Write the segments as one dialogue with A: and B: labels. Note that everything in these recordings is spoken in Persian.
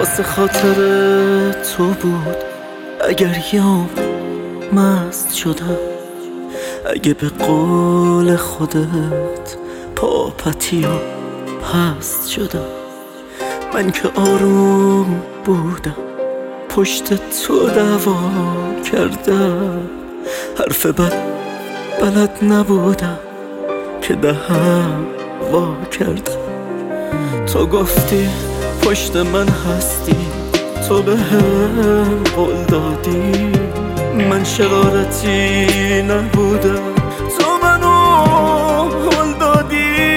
A: واسه خاطر تو بود اگر یام مست شدم، اگه به قول خودت پاپتی و پست شدم. من که آروم بودم پشت تو دعوا کردم، حرف بد بلد نبودم که دهم وا کردم. تو گفتی پشت من هستی، تو به هم قول دادی، من شرارتی نبودم، تو منو قول دادی.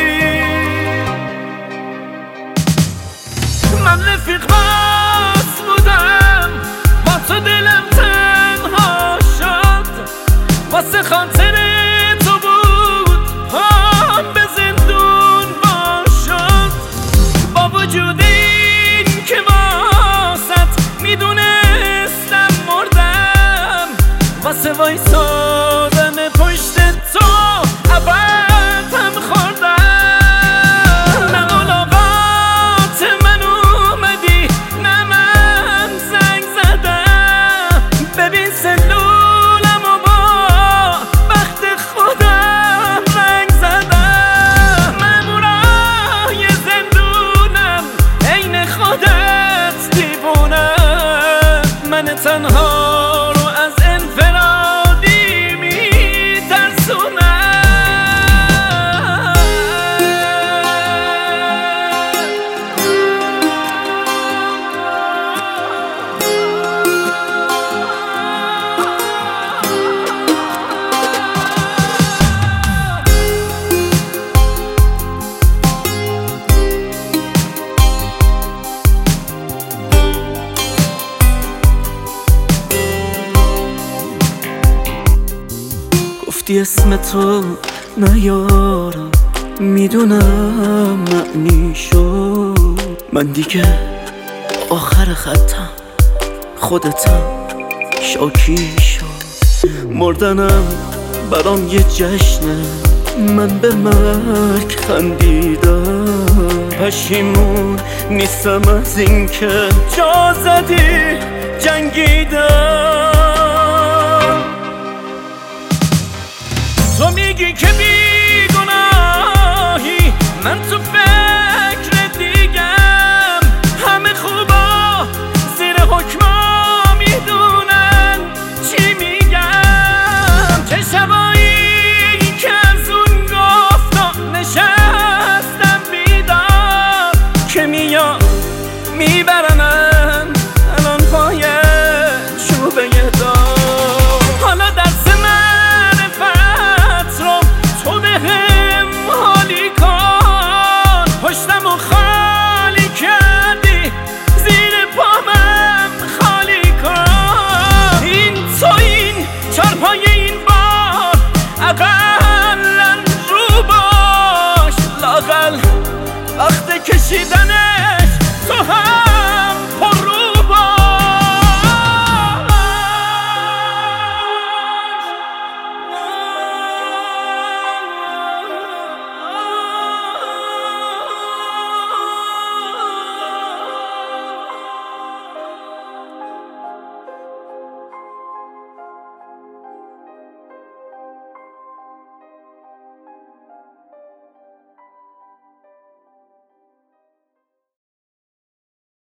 A: من رفیق بس بودم با تو، دلم تنها شد واسه خاطر تو بود پام به زندون باشد. با وجود این که واسط میدونستم مردم، واسه وایسادن پشت تو ابدم خوردم. نه ملاقات من اومدی نه من زنگ زدم، ببین سلولم و با بخت خودم رنگ زدم. مامورای زندونم عین خودت دیوونم، من تنها رو از انفرادی میترسونم. گفتی اسم تو نیارم، میدونم معنی شد، من دیگه آخر خطم، خودتم شاکی شد. مردنم برام یه جشنه، من به مرگ خندیدم، پشیمون نیستم از این که جا زدی جنگیدم. تو میگی که بیگناهی، من تو فکر دیگم، همه خوبا زیر حکما میدونن چی میگم. چه شبایی که از اون گفتا نشستم بیدار، که میاد میبرم